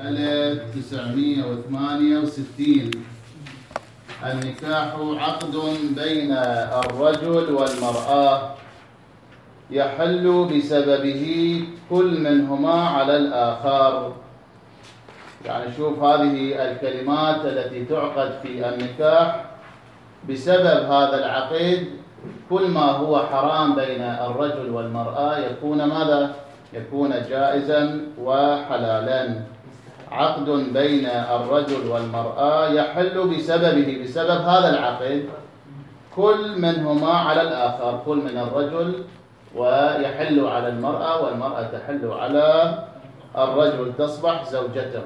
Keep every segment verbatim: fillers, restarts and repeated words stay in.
مسألة تسعمائة وثمانية وستين. النكاح عقد بين الرجل والمرأة يحل بسببه كل منهما على الآخر. يعني شوف هذه الكلمات التي تعقد في النكاح بسبب هذا العقد، كل ما هو حرام بين الرجل والمرأة يكون ماذا؟ يكون جائزا وحلالا. عقد بين الرجل والمرأة يحل بسببه، بسبب هذا العقد، كل منهما على الآخر، كل من الرجل ويحل على المرأة والمرأة تحل على الرجل، تصبح زوجته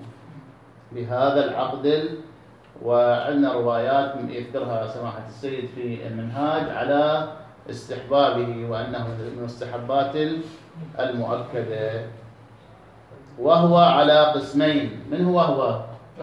بهذا العقد. وعندنا روايات يذكرها سماحة السيد في المنهاج على استحبابه وأنه من المستحبات المؤكدة. وهو على قسمين. من هو هو؟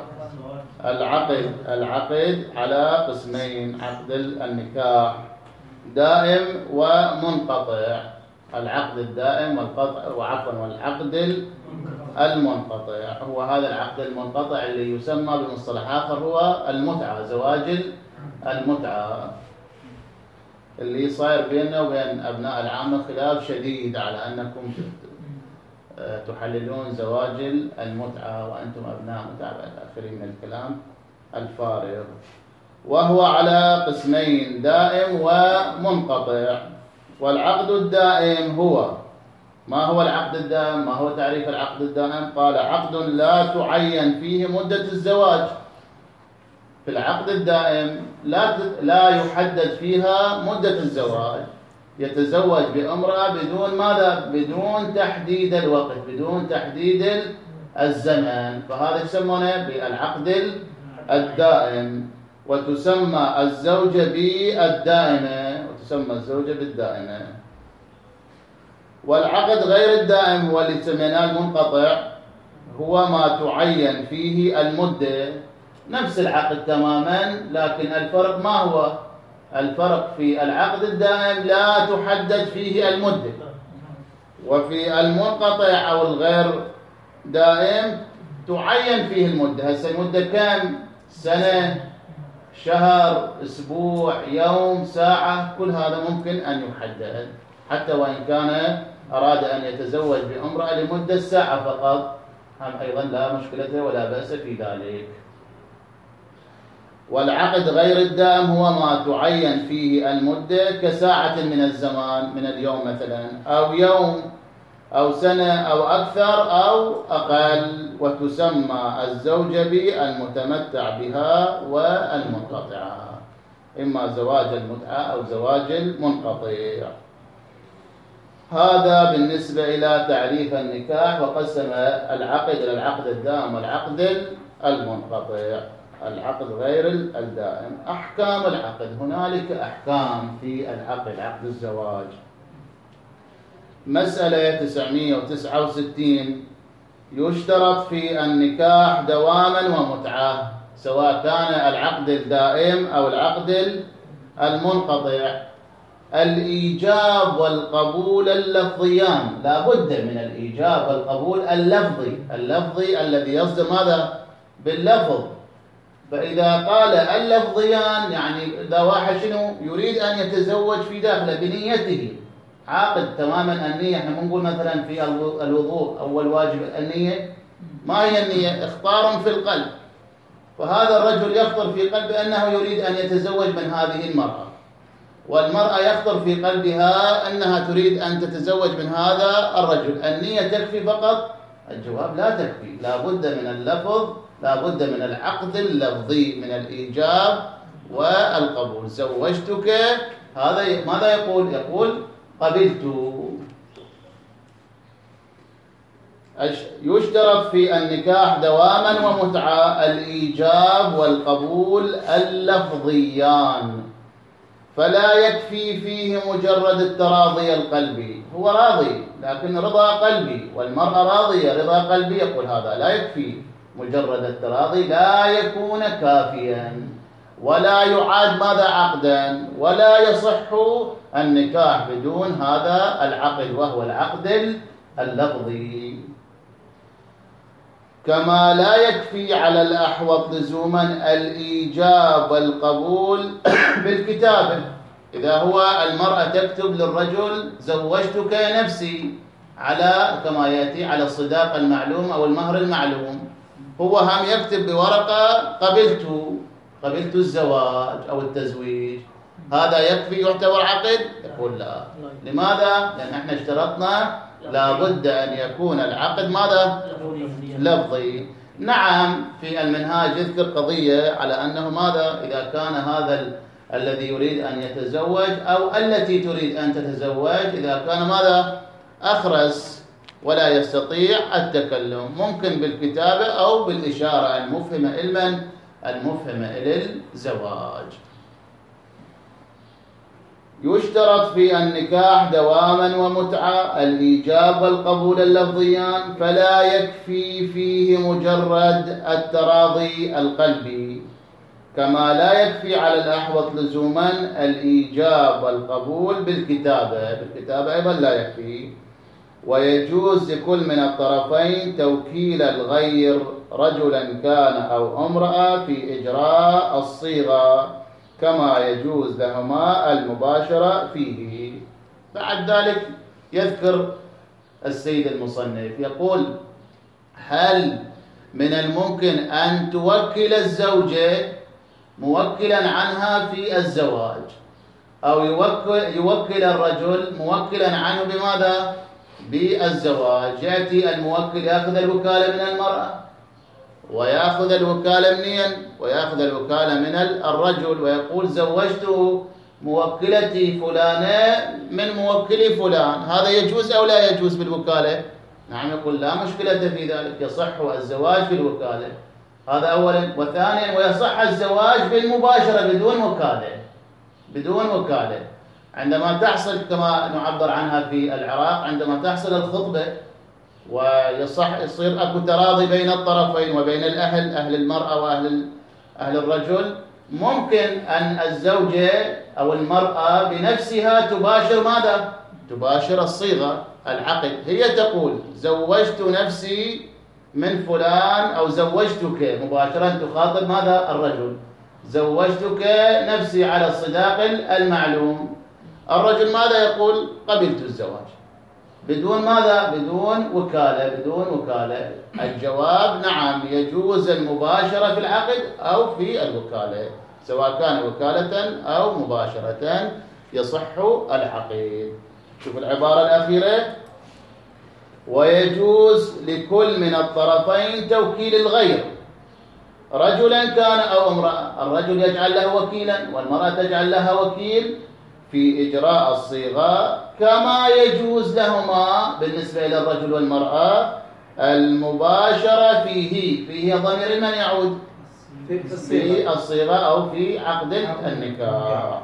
العقد. العقد على قسمين: عقد النكاح دائم ومنقطع. العقد الدائم والقطع وعفوا والعقد المنقطع. هو هذا العقد المنقطع اللي يسمى بمصطلح آخر هو المتعة، زواج المتعة، اللي صاير بيننا وبين أبناء العامة خلاف شديد على أنكم تحللون زواج المتعة وأنتم أبناء متعة إلى آخره من الكلام الفارغ. وهو على قسمين: دائم ومنقطع. والعقد الدائم هو، ما هو العقد الدائم؟ ما هو تعريف العقد الدائم؟ قال: عقد لا تعين فيه مدة الزواج. في العقد الدائم لا لا يحدد فيها مدة الزواج، يتزوج بامرأة بدون ماذا؟ بدون تحديد الوقت، بدون تحديد الزمن، فهذا يسمونه بالعقد الدائم. وتسمى الزوجة بالدائمة، وتسمى الزوجة بالدائمة. والعقد غير الدائم هو اللي سميناه المنقطع، هو ما تعين فيه المدة، نفس العقد تماما، لكن الفرق ما هو؟ الفرق في العقد الدائم لا تحدد فيه المدة، وفي المنقطع أو الغير دائم تعين فيه المدة. هسه المدة كم؟ سنة، شهر، أسبوع، يوم، ساعة، كل هذا ممكن أن يحدد، حتى وإن كان أراد أن يتزوج بامرأة لمدة ساعة فقط، هم أيضا لا مشكلة ولا بأس في ذلك. والعقد غير الدائم هو ما تعين فيه المدة كساعة من الزمان، من اليوم مثلا، أو يوم أو سنة أو أكثر أو أقل. وتسمى الزوجة بالمتمتع بها والمنقطعة، إما زواج المتعة أو زواج المنقطع. هذا بالنسبة إلى تعريف النكاح. وقسم العقد إلى العقد الدائم والعقد المنقطع، العقد غير الدائم. أحكام العقد: هنالك أحكام في العقد، عقد الزواج. مسألة تسعمائة وتسعة وستين: يشترط في النكاح دواما ومتعة، سواء كان العقد الدائم أو العقد المنقطع. الإيجاب والقبول اللفظيان، لا بد من الإيجاب والقبول اللفظي، اللفظي الذي يصدر ماذا؟ باللفظ. فإذا قال اللفظيان، يعني إذا واحد شنو يريد أن يتزوج في داخله بنيته، عاقد تماما النية. احنا بنقول مثلا في الوضوء أول واجب النية. ما هي النية؟ اخطار في القلب. فهذا الرجل يخطر في قلبه أنه يريد أن يتزوج من هذه المرأة، والمرأة يخطر في قلبها أنها تريد أن تتزوج من هذا الرجل. النية تكفي فقط؟ الجواب: لا تكفي، لا بد من اللفظ، لا بد من العقد اللفظي، من الإيجاب والقبول. زوجتك، هذا ماذا يقول؟ يقول قبلت. يشترط في النكاح دواما ومتعة الإيجاب والقبول اللفظيان، فلا يكفي فيه مجرد التراضي القلبي. هو راضي لكن رضا قلبي، والمرأة راضية رضا قلبي، يقول هذا لا يكفي. مجرد التراضي لا يكون كافيا، ولا يعاد ماذا؟ عقدا. ولا يصح النكاح بدون هذا العقد، وهو العقد اللفظي. كما لا يكفي على الأحوط لزوما الإيجاب والقبول بالكتابة. إذا هو المرأة تكتب للرجل زوجتك نفسي على كما يأتي على الصداق المعلوم أو المهر المعلوم، هو هم يكتب بورقة قبلت قبلت الزواج أو التزويج، هذا يكفي يعتبر عقد؟ يقول لا. لماذا؟ لأن احنا اشترطنا لابد أن يكون العقد ماذا؟ لفظي. نعم في المنهاج يذكر قضية على أنه ماذا؟ إذا كان هذا ال... الذي يريد أن يتزوج أو التي تريد أن تتزوج إذا كان ماذا؟ أخرس ولا يستطيع التكلم، ممكن بالكتابة أو بالإشارة المفهمة إلمن المفهمة إلى الزواج. يشترط في النكاح دواما ومتعة الإيجاب والقبول اللفظيان، فلا يكفي فيه مجرد التراضي القلبي، كما لا يكفي على الأحوط لزوما الإيجاب والقبول بالكتابة، بالكتابة أيضا لا يكفي. ويجوز لكل من الطرفين توكيل الغير رجلا كان أو امرأة في إجراء الصيغة، كما يجوز لهما المباشرة فيه. بعد ذلك يذكر السيد المصنف يقول: هل من الممكن أن توكل الزوجة موكلا عنها في الزواج، أو يوكل, يوكل الرجل موكلا عنه بماذا؟ بالزواج. يأتي الموكل يأخذ الوكالة من المرأة ويأخذ الوكالة منين؟ ويأخذ الوكالة من الرجل ويقول زوجت موكلتي فلانة من موكلي فلان، هذا يجوز أو لا يجوز بالوكالة؟ نعم يقول لا مشكلة في ذلك، يصح الزواج بالوكالة، هذا أولا. وثانيا ويصح الزواج بالمباشرة بدون وكالة، بدون وكالة. عندما تحصل كما نعبر عنها في العراق، عندما تحصل الخطبة ويصح يصير اكو تراضي بين الطرفين وبين الأهل، أهل المرأة وأهل أهل الرجل، ممكن أن الزوجة أو المرأة بنفسها تباشر ماذا؟ تباشر الصيغة العقد، هي تقول زوجت نفسي من فلان أو زوجتك، مباشرة تخاطب ماذا؟ الرجل، زوجتك نفسي على الصداق المعلوم. الرجل ماذا يقول؟ قبلت الزواج، بدون ماذا؟ بدون وكالة، بدون وكالة. الجواب نعم يجوز المباشرة في العقد أو في الوكالة، سواء كان وكالة أو مباشرة يصح العقد. شوف العبارة الأخيرة: ويجوز لكل من الطرفين توكيل الغير رجلا كان أو امرأة، الرجل يجعل له وكيلا والمرأة تجعل لها وكيل في إجراء الصيغة، كما يجوز لهما بالنسبة إلى الرجل والمرأة المباشرة فيه. فيه ضمير من يعود؟ في الصيغة أو في عقد النكاح.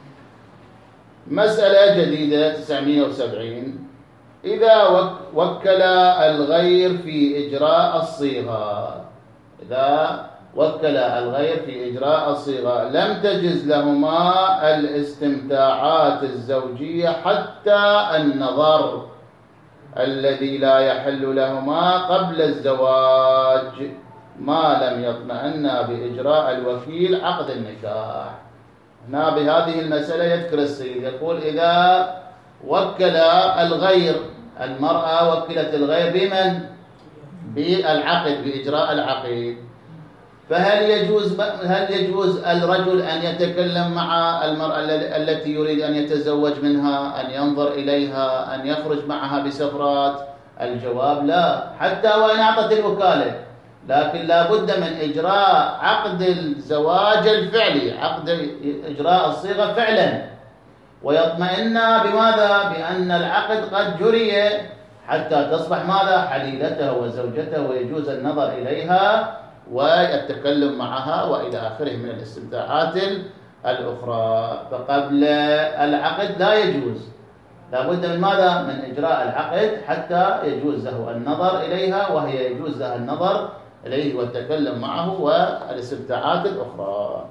مسألة جديدة تسعمئة وسبعين: إذا وكل الغير في إجراء الصيغة، إذا وكل الغير في إجراء الصيغة لم تجز لهما الاستمتاعات الزوجية حتى النظر الذي لا يحل لهما قبل الزواج، ما لم يطمئنا بإجراء الوكيل عقد النكاح. هنا بهذه المسألة يذكر السيد يقول: إذا وكل الغير، المرأة وكلت الغير بمن؟ بالعقد، بإجراء العقد، فهل يجوز هل يجوز الرجل أن يتكلم مع المرأة التي يريد أن يتزوج منها، أن ينظر إليها، أن يخرج معها بسفرات؟ الجواب لا، حتى وإن أعطت الوكالة، لكن لا بد من إجراء عقد الزواج الفعلي، عقد إجراء الصيغة فعلا، ويطمئن بماذا؟ بأن العقد قد جري حتى تصبح ماذا؟ حليلته وزوجته، ويجوز النظر إليها والتكلم معها وإلى آخره من الاستمتاعات الأخرى. فقبل العقد لا يجوز، لا بد من ماذا؟ من إجراء العقد حتى يجوز له النظر إليها وهي يجوز لها النظر إليه والتكلم معه والاستمتاعات الأخرى.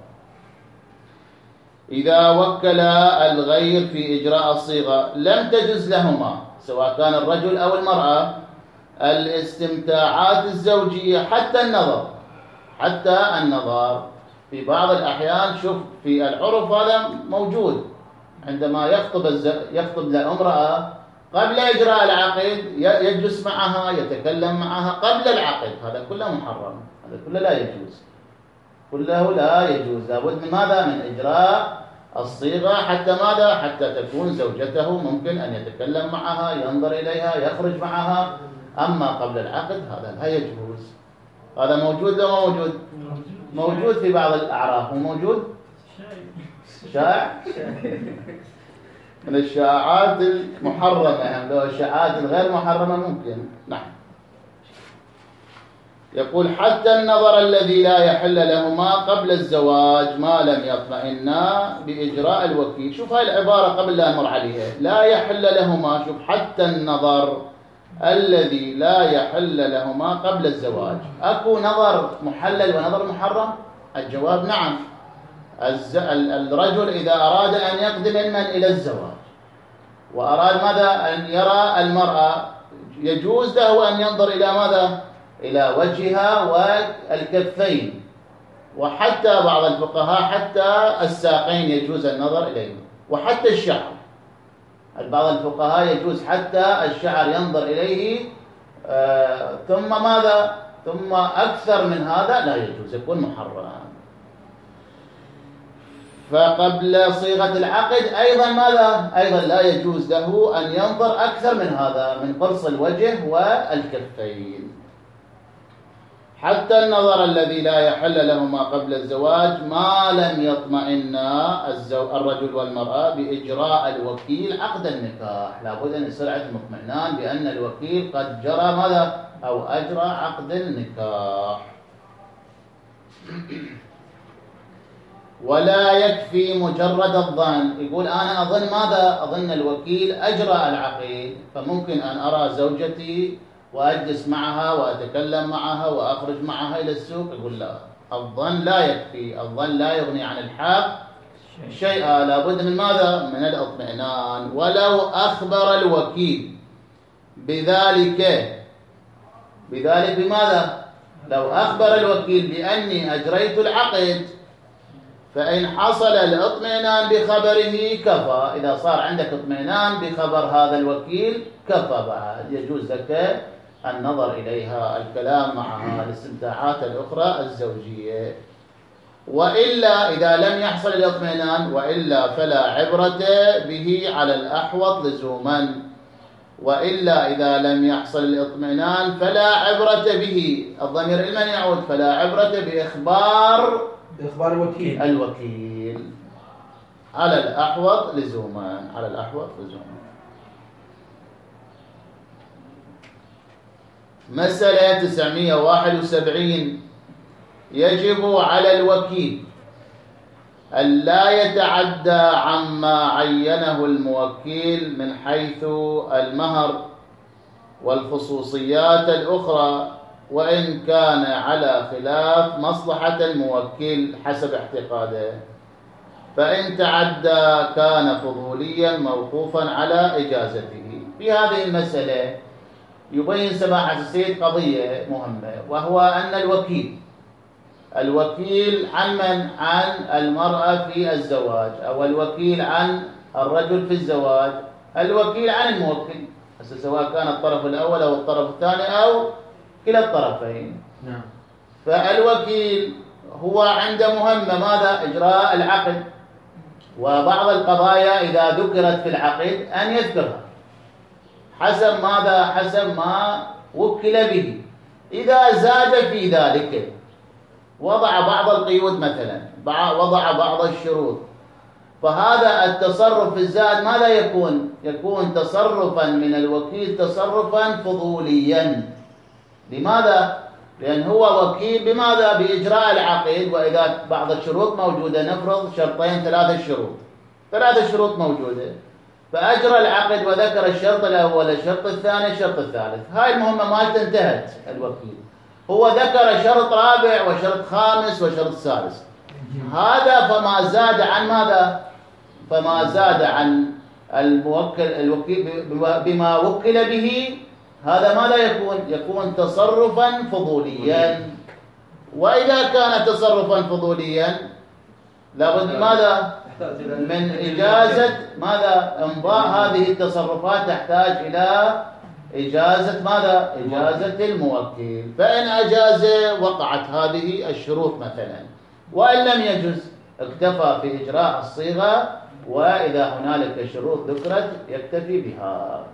إذا وكل الغير في إجراء الصيغة لم تجز لهما، سواء كان الرجل أو المرأة، الاستمتاعات الزوجية، حتى النظر حتى النظر في بعض الأحيان. شوف في العرف هذا موجود، عندما يخطب الز... يخطب لامرأة قبل إجراء العقد يجلس معها يتكلم معها قبل العقد، هذا كله محرم، هذا كله لا يجوز، كله لا يجوز. لابد من ماذا؟ من إجراء الصيغة، حتى ماذا؟ حتى تكون زوجته ممكن أن يتكلم معها، ينظر إليها، يخرج معها. أما قبل العقد هذا لا يجوز. هذا موجود ولا موجود؟ موجود في بعض الأعراف. وموجود شائع من الشائعات المحرمة، يعني لو الشائعات الغير محرمة ممكن. نعم. يقول حتى النظر الذي لا يحل لهما قبل الزواج ما لم يطمئنا بإجراء الوكيل. شوف هاي العبارة قبل لا نمر عليها، لا يحل لهما. شوف حتى النظر الذي لا يحل لهما قبل الزواج. أكو نظر محلل ونظر محرم؟ الجواب نعم. الرجل إذا أراد أن يقدم من إلى الزواج وأراد ماذا؟ أن يرى المرأة، يجوز له أن ينظر إلى ماذا؟ إلى وجهها والكفين، وحتى بعض الفقهاء حتى الساقين يجوز النظر إليه، وحتى الشعر. بعض الفقهاء يجوز حتى الشعر ينظر إليه. آه ثم ماذا؟ ثم أكثر من هذا لا يجوز، يكون محرم. فقبل صيغة العقد أيضا ماذا؟ أيضا لا يجوز له أن ينظر أكثر من هذا، من قرص الوجه والكفين. حتى النظر الذي لا يحل لهما قبل الزواج ما لم يطمئنا الرجل والمرأة بإجراء الوكيل عقد النكاح. لابد أن يصير عندهم اطمئنان بأن الوكيل قد جرى ماذا؟ أو أجرى عقد النكاح. ولا يكفي مجرد الظن. يقول أنا أظن ماذا؟ أظن الوكيل أجرى العقد، فممكن أن أرى زوجتي وأجلس معها وأتكلم معها وأخرج معها إلى السوق. يقول لا، الظن لا يكفي، الظن لا يغني عن الحق شيئا. لابد من ماذا؟ من الاطمئنان. ولو أخبر الوكيل بذلك بذلك بماذا؟ لو أخبر الوكيل بأني أجريت العقد، فإن حصل الاطمئنان بخبره كفى. إذا صار عندك اطمئنان بخبر هذا الوكيل كفى، بعد يجوز لك النظر إليها، الكلام معها، الاستمتاعات الأخرى الزوجية. وإلا إذا لم يحصل الاطمئنان، وإلا فلا عبرة به على الأحوط لزوما. وإلا إذا لم يحصل الاطمئنان فلا عبرة به. الضمير لمن يعود؟ فلا عبرة بإخبار بإخبار الوكيل الوكيل على الأحوط لزوما، على الأحوط لزوما. مسألة تسعمائة وواحد وسبعين. يجب على الوكيل ألا يتعدى عما عينه الموكل من حيث المهر والخصوصيات الأخرى، وإن كان على خلاف مصلحة الموكل حسب اعتقاده. فإن تعدى كان فضوليا موقوفا على إجازته. في هذه المسألة يبين سماحة السيد قضية مهمة، وهو أن الوكيل الوكيل عن من؟ عن المرأة في الزواج، أو الوكيل عن الرجل في الزواج، الوكيل عن الموكل، سواء كان الطرف الأول أو الطرف الثاني أو كلا الطرفين. نعم. فالوكيل هو عنده مهمة ماذا؟ إجراء العقد. وبعض القضايا إذا ذكرت في العقد أن يذكرها حسب ماذا؟ حسب ما وكل به. إذا زاد في ذلك وضع بعض القيود مثلا، وضع بعض الشروط، فهذا التصرف الزاد ماذا يكون؟ يكون تصرفا من الوكيل تصرفا فضوليا. لماذا؟ لأن هو وكيل بماذا؟ بإجراء العقد. وإذا بعض الشروط موجودة، نفرض شرطين ثلاثة شروط، ثلاثة شروط موجودة، فأجرى العقد وذكر الشرط الأول، الشرط الثاني، الشرط الثالث. هاي المهمة ما انتهت. الوكيل هو ذكر شرط رابع وشرط خامس وشرط سادس. هذا فما زاد عن ماذا؟ فما زاد عن الموكل الوكيل بما وكل به هذا ماذا يكون؟ يكون تصرفا فضوليا. وإذا كان تصرفا فضوليا لابد ماذا؟ من إجازة ماذا؟ إمضاء هذه التصرفات تحتاج إلى إجازة ماذا؟ إجازة الموكل. فإن أجاز وقعت هذه الشروط مثلا، وإن لم يجز اكتفى في إجراء الصيغة، وإذا هنالك شروط ذكرت يكتفي بها.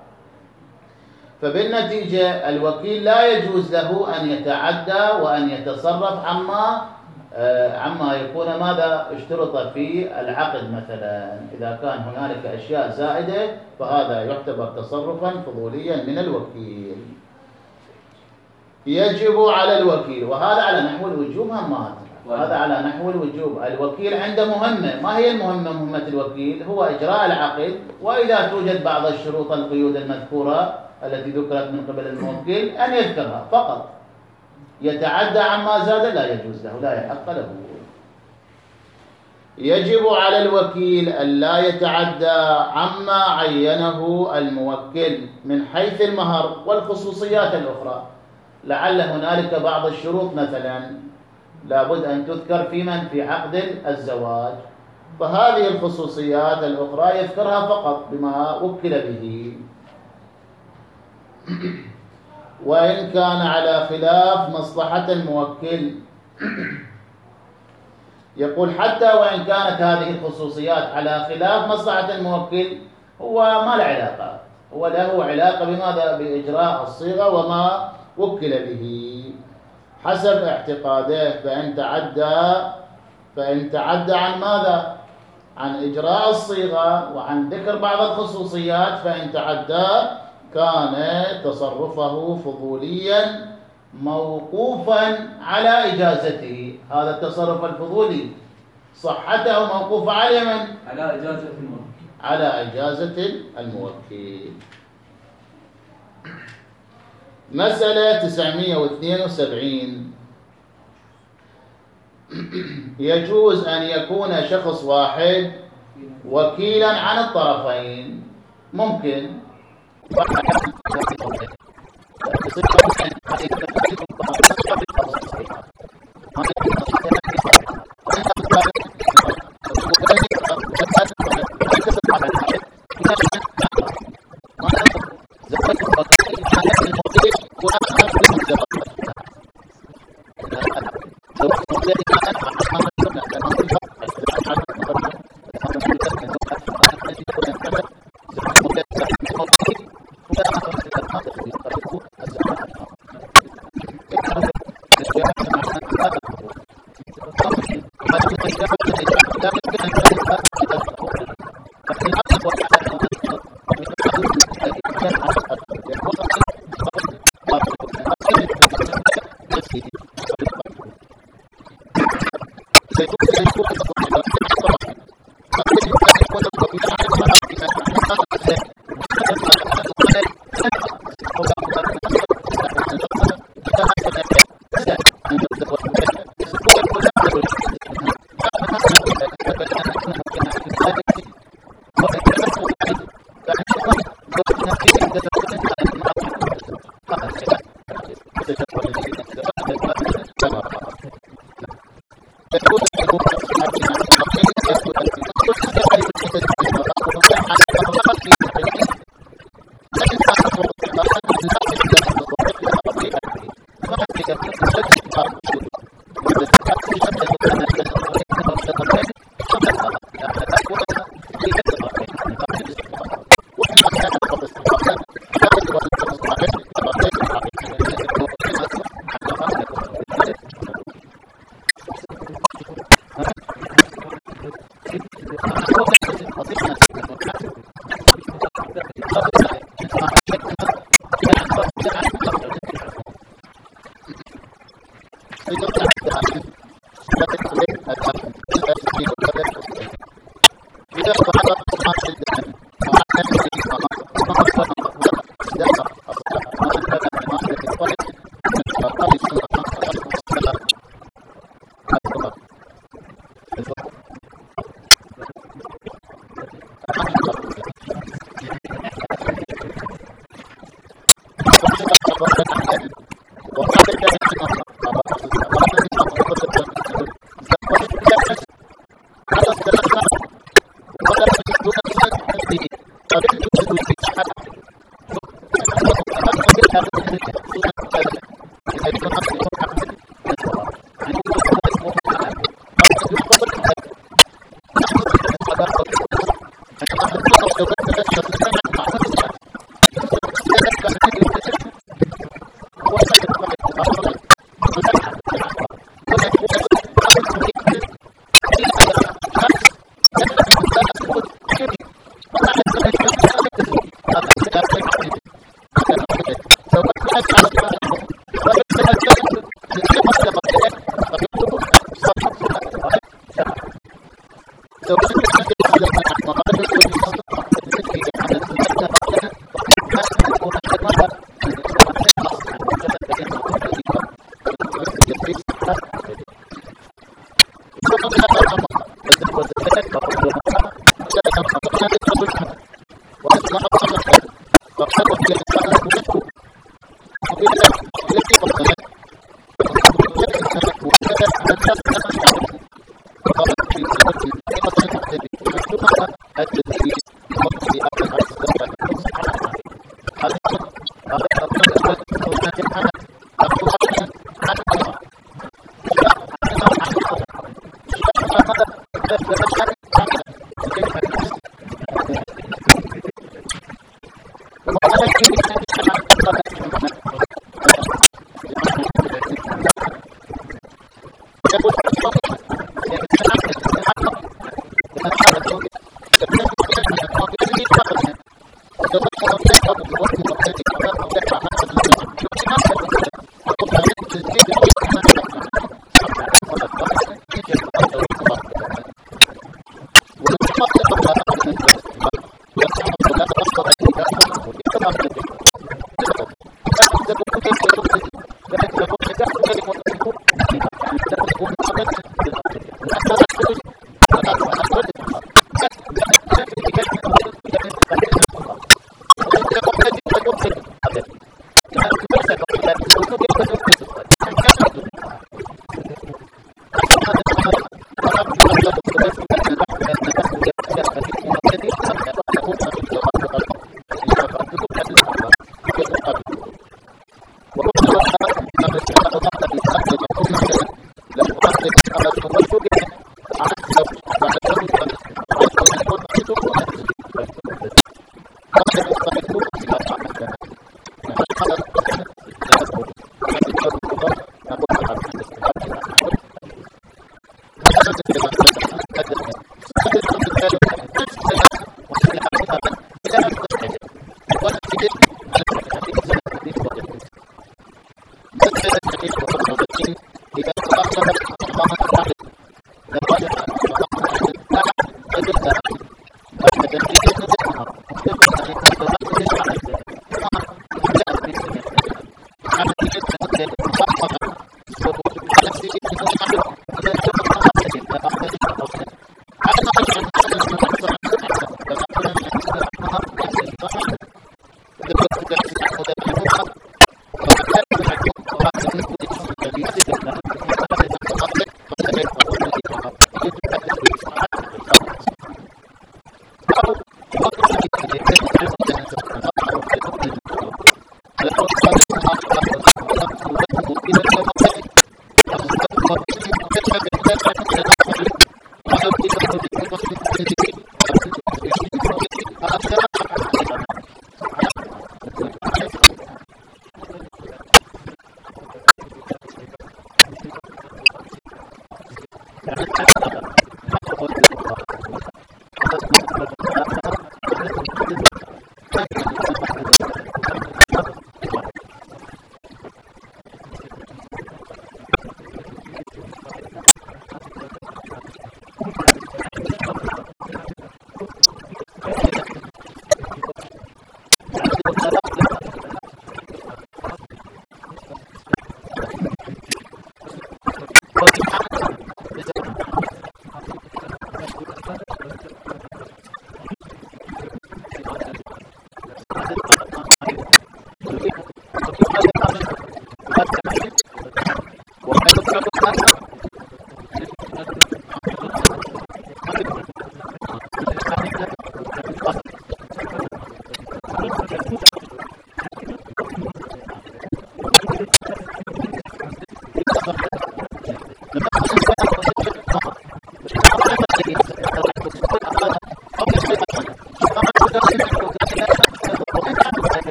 فبالنتيجة الوكيل لا يجوز له أن يتعدى وأن يتصرف عما عما يكون ماذا اشترط في العقد. مثلا إذا كان هنالك أشياء زائدة فهذا يعتبر تصرفا فضوليا من الوكيل. يجب على الوكيل، وهذا على نحو الوجوب همات، هذا على نحو الوجوب. الوكيل عنده مهمة. ما هي المهمة؟ مهمة الوكيل هو إجراء العقد، وإذا توجد بعض الشروط القيود المذكورة التي ذكرت من قبل الموكل أن يذكرها فقط. يتعدى عما زاد لا يجوز له، لا يحق له. يجب على الوكيل أن لا يتعدى عما عينه الموكل من حيث المهر والخصوصيات الأخرى. لعل هنالك بعض الشروط مثلا لابد أن تذكر في من؟ في عقد الزواج، فهذه الخصوصيات الأخرى يذكرها فقط بما وكل به. وإن كان على خلاف مصلحة الموكل، يقول حتى وإن كانت هذه الخصوصيات على خلاف مصلحة الموكل، هو ما له علاقة، هو له علاقة بماذا؟ بإجراء الصيغة وما وكل به حسب اعتقاده. فإن تعدى فإن تعدى عن ماذا؟ عن إجراء الصيغة وعن ذكر بعض الخصوصيات، فإن تعدى كان تصرفه فضوليا موقوفا على إجازته. هذا التصرف الفضولي صحته موقوفة على من؟ على إجازة الموكل. على إجازة الموكل. مسألة تسعمائة واثنين وسبعين. يجوز أن يكون شخص واحد وكيلا عن الطرفين. ممكن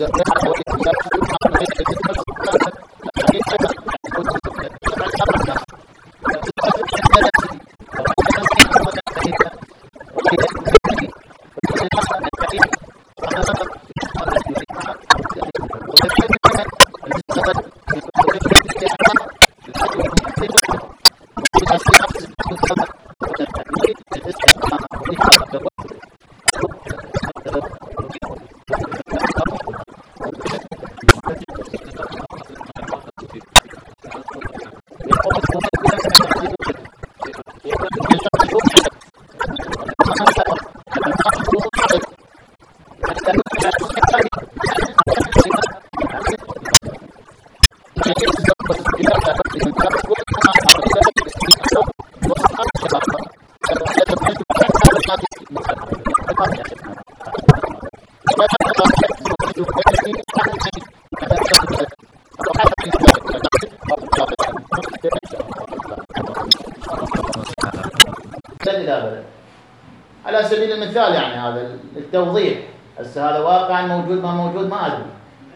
على سبيل المثال يعني هذا التوضيح. هسه هذا واقعا موجود ما موجود ما أدري،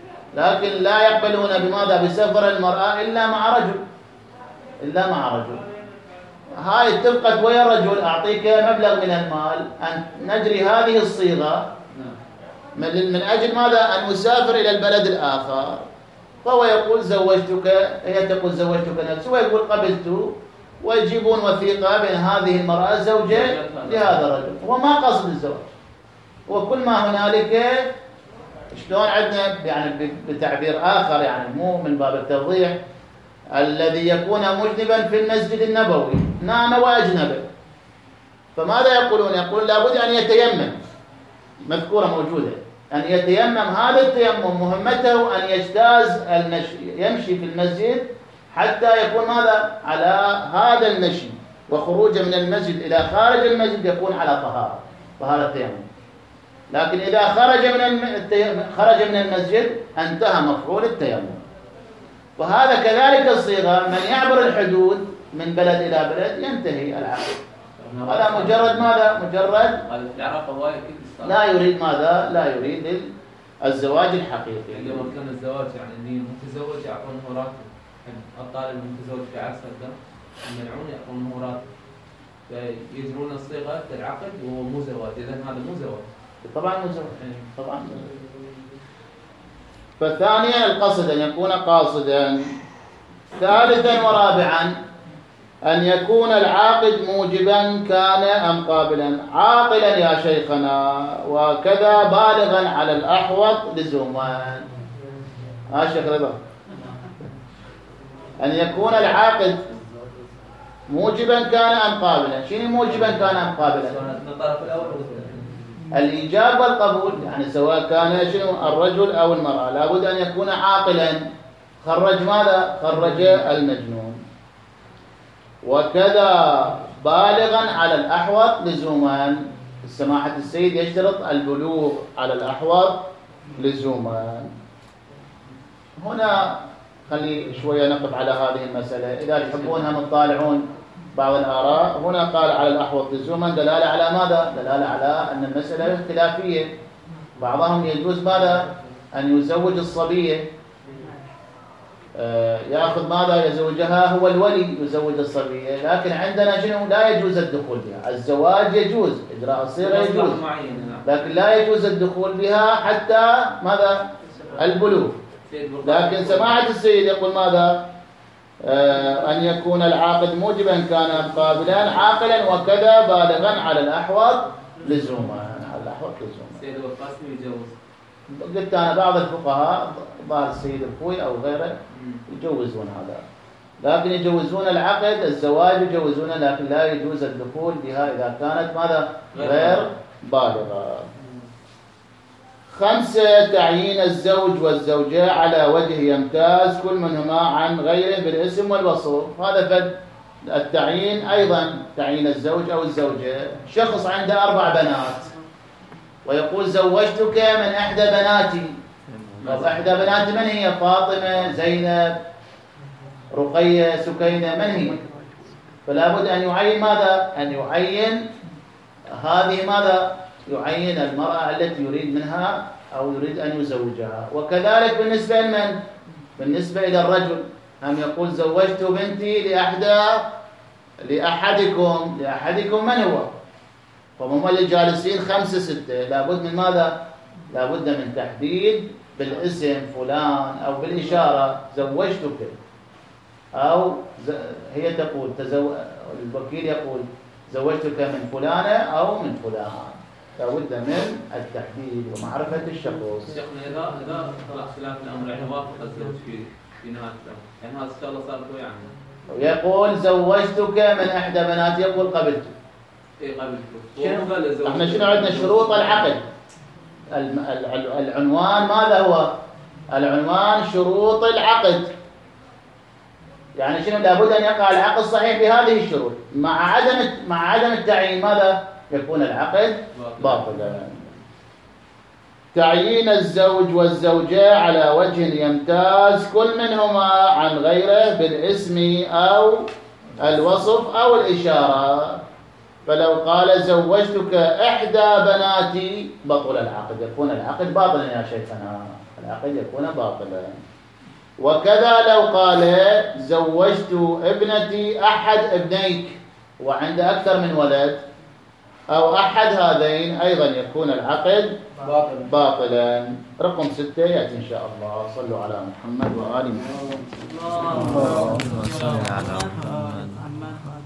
لكن لا يقبلون بماذا بسفر المرأة إلا مع رجل، إلا مع رجل. هاي اتفقت ويا الرجل أعطيك مبلغ من المال أن نجري هذه الصيغة من أجل ماذا؟ أن أسافر إلى البلد الآخر. فهو يقول زوجتك، هي تقول زوجتك نفسه، ويقول قبلت، ويجيبون وثيقة بين هذه المرأة زوجة لهذا الرجل. هو ما قصد الزواج، وكل ما هنالك شلون عندنا يعني بتعبير آخر يعني مو من باب التوضيح، الذي يكون مجنبا في المسجد النبوي نام وأجنبه. فماذا يقولون؟ يقولون لابد أن يتيمم، مذكورة موجودة، أن يتيمم. هذا التيمم مهمته أن يجتاز المشي، يمشي في المسجد حتى يكون ماذا؟ على هذا المشي، وخروجه من المسجد إلى خارج المسجد يكون على طهارة، طهارة التيمم. لكن إذا خرج من الم... خرج من المسجد انتهى مفعول التيمم. وهذا كذلك الصيغة، من يعبر الحدود من بلد إلى بلد ينتهي العقد. هذا مجرد ماذا؟ مجرد لا يريد ماذا؟ لا يريد الزواج الحقيقي. عندما كان الزواج يعني اللي متزوج يعطونه راتب، الطالب المتزوج في عصر ده يمنعون يعطونه راتب، فيجرون الصيغة العقد وهو مو زواج. إذا هذا مو زواج. طبعا مو زواج، طبعا. فثانيا القصد أن يكون قاصدا. ثالثا ورابعا أن يكون العاقد موجبا كان أم قابلا. عاقلا يا شيخنا، وكذا بالغا على الأحوط لزومان. ها شيخ رضا، أن يكون العاقد موجبا كان أم قابلا. شنو موجبا كان أم قابلا؟ الإيجاب والقبول، يعني سواء كان شنو الرجل أو المرأة لابد أن يكون عاقلا. خرج ماذا؟ خرج المجنون. وكذا بالغا على الأحوط لزومان. سماحة السيد يشترط البلوغ على الأحوط لزومان. هنا خلي شوية نقف على هذه المسألة، إذا تحبونها مطالعون بعض الآراء. هنا قال على الأحوط لزوما دلالة على ماذا؟ دلالة على أن المسألة اختلافية. بعضهم يجوز ماذا؟ أن يزوج الصبية، يأخذ ماذا؟ يزوجها هو الولي يزوج الصبية. لكن عندنا شنو؟ لا يجوز الدخول بها. الزواج يجوز، إجراء الصيغة يجوز، لكن لا يجوز الدخول بها حتى ماذا؟ البلوغ. لكن سماحة السيد يقول ماذا؟ آه أن يكون العاقد موجبا كان قابلا عاقلا وكذا بالغا على الأحوط لزوما. على الأحوط لزوما. سيد القاسم يجوز. قلت أنا بعض الفقهاء ظاهر السيد الخوي أو غيره يجوزون هذا، لكن يجوزون العقد الزواج يجوزون، لكن لا يجوز الدخول بها إذا كانت ماذا؟ غير بالغة. خمسة تعيين الزوج والزوجة على وجه يمتاز كل منهما عن غيره بالاسم والوصف. هذا فد التعيين أيضا، تعيين الزوج أو الزوجة. شخص عنده أربع بنات ويقول زوجتك من إحدى بناتي. إحدى بناتي من هي؟ فاطمة، زينب، رقية، سكينة، من هي؟ فلا بد أن يعين ماذا؟ أن يعين هذه ماذا؟ يعين المرأة التي يريد منها أو يريد أن يزوجها. وكذلك بالنسبة لمن؟ بالنسبة إلى الرجل، هم يقول زوجت بنتي لأحدى لأحدكم لأحدكم من هو؟ فهم اللي جالسين خمسة ستة، لابد من ماذا؟ لابد من تحديد بالاسم فلان أو بالإشارة زوجتك، أو هي تقول تزو... الوكيل يقول زوجتك من فلانة أو من فلان. لابد من التحديد ومعرفة الشخص. شيخنا إذا إذا طلع خلاف الأمر يعني وافق الزوج في في نهاية الأمر، يعني هذا الشغلة صار له يعني. يقول زوجتك من إحدى بناتي، يقول قبلت. إيه قبلت. شنو؟ إحنا شنو عندنا شروط العقد؟ العنوان ماذا هو؟ العنوان شروط العقد. يعني شنو؟ لابد أن يقع العقد صحيح بهذه الشروط. مع عدم مع عدم التعيين ماذا؟ يكون العقد باطلا. تعيين الزوج والزوجة على وجه يمتاز كل منهما عن غيره بالاسم أو الوصف أو الإشارة. فلو قال زوجتك إحدى بناتي بطل العقد، يكون العقد باطلا يا شيخنا، العقد يكون باطلا. وكذا لو قال زوجت ابنتي أحد ابنيك وعند أكثر من ولد أو أحد هذين، أيضا يكون العقد باطلا. باطلا. رقم ستة يأتي إن شاء الله. صلوا على محمد وآل محمد.